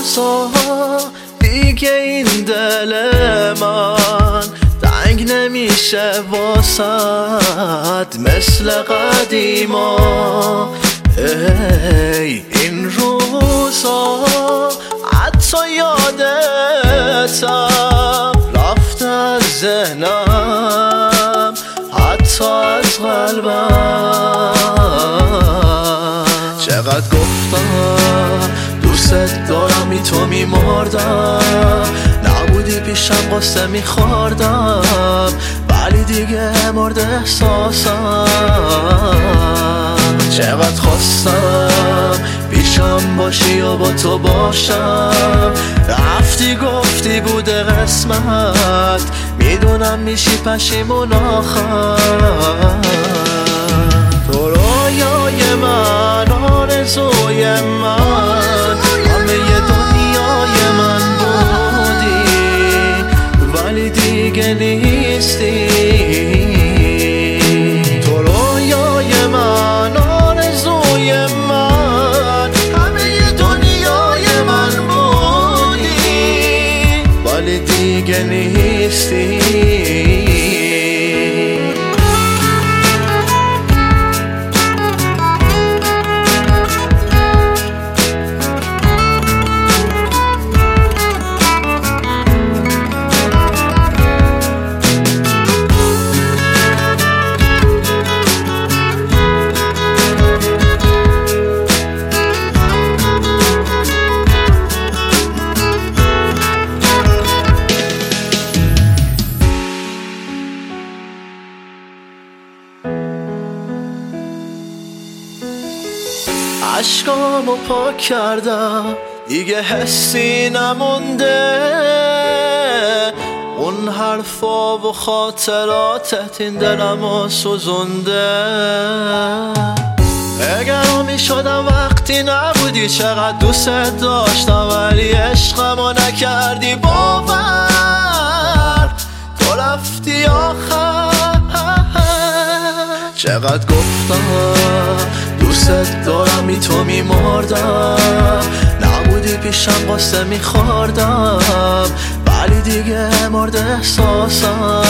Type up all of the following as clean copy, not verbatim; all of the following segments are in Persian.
روزا دیگه این دل من تنگ نمیشه واسد مثل قدیما. ای این روزا حتی یادتم رفته از ذهنم، حتی از قلبم. چقدر گفتم دوست دارم تو میمردم، نبودی پیشم قصه میخوردم، ولی دیگه مرد احساسم. چقدر خواستم پیشم باشی و با تو باشم، رفتی گفتی بوده قسمت، میدونم میشی پشیمون آخر. تو رویای من، آرزوی من، همه دنیای من بودی، ولی دیگه نیستی. تو رویای من، آرزوی من، همه دنیای من بودی، ولی دیگه نیستی. عشقامو پاک کردم دیگه حسی نمونده، اون حرفا و خاطراتت این دلمو سوزونده. اگر میشدم وقتی نبودی چقدر دوست داشتم، ولی عشقمو نکردی باور، تو رفتی آخر. چقدر گفتم دوست دارم تو میمردم، نبودی پیشم قصه میخوردم، ولی دیگه مرد احساسم.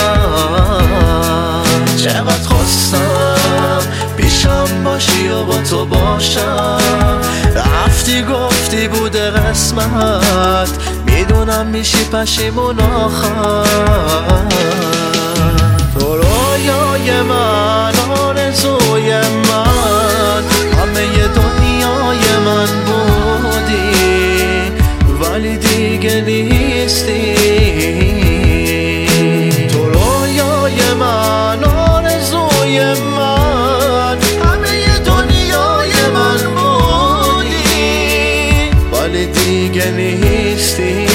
چقدر خواستم پیشم باشی و با تو باشم، رفتی گفتی بوده قسمت، میدونم میشی پشیمون آخر. تو رویای من، آرزوی من، همه دنیای من بودی، ولی دیگه نیستی. تو رویای من، آرزوی من، همه دنیای من بودی، ولی دیگه نیستی.